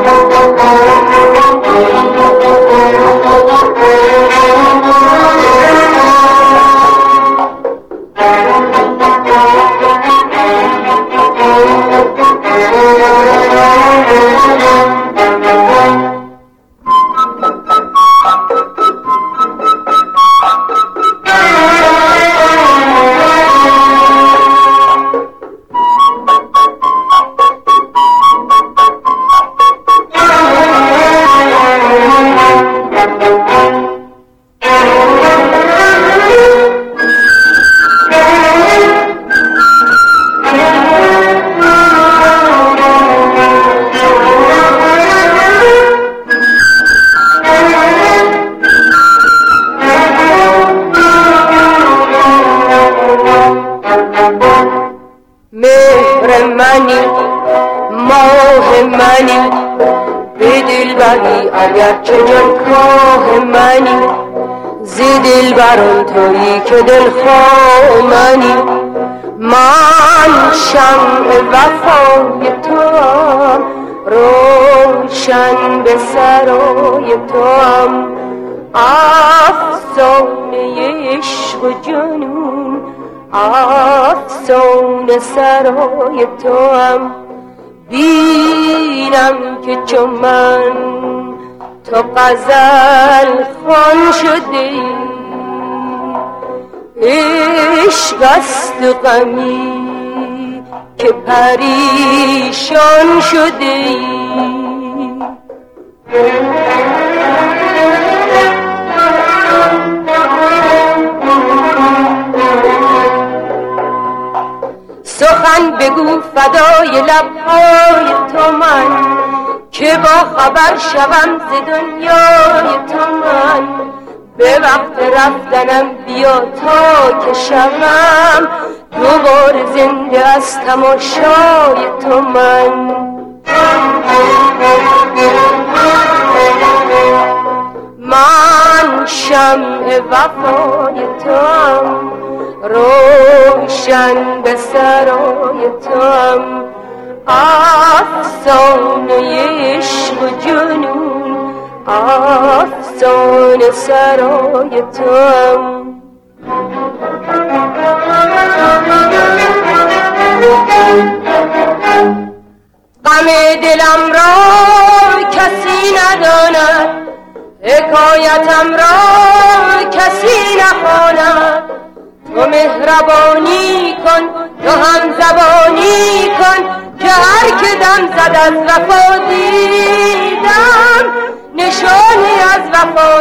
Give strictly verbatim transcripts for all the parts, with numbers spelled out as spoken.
منی ماه منی به دل بری اگر چه جان کاه منی ز دل بران تویی که دل خواه منی من شمع وفای توام روشن به سرای توام افسانه عشق و جنون افسانه سرای توام بینم که چون من تو غزل خوان شده ای عشق است غمی که پریشان شده ای سخن بگو فدای لبهای تو من که با خبر شوم ز دنیای تو من به وقت رفتنم بیا تا که شوم دوباره زنده از تماشای تو من من شمع وفای توام روشن به سرای توام افسانه عشق و جنون افسانه سرای توام غم دلم را کسی نداند حکایتم را کسی نخواند تو مهربانی کن تو هم زبانی کن که هر که دم زد از وفا دیدم نشانی از وفا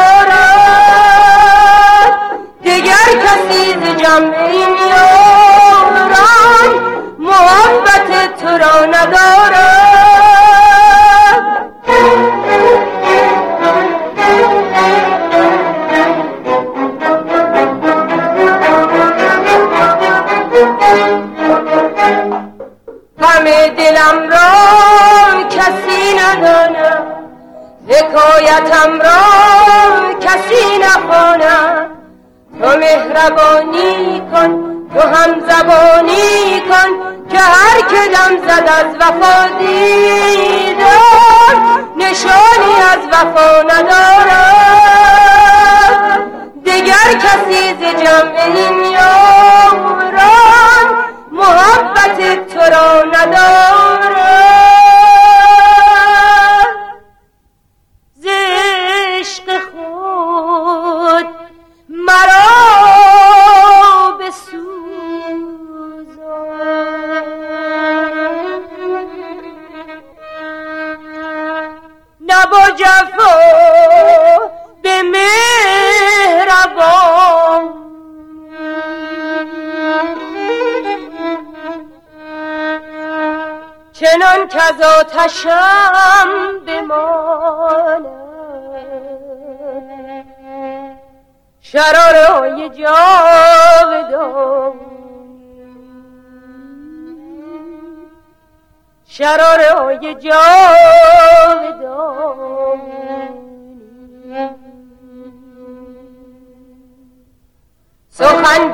ندارد دیگر کسی ز جمع این یاران محبت تو را ندارد غم دلم را کسی نداند حکایتم را کسی نخواند تو مهربانی کن تو هم زبانی کن که هر که دم زد از وفا دیدم نشانی از وفا ندارد دیگر کسی ز جمع این یاران محبت تو را ندارد ز عشق خود مرا بسوزان نه با جفا به مهربان چنان کز آتشم بماند شراره‌های جاودان شراره‌های جاودان سخن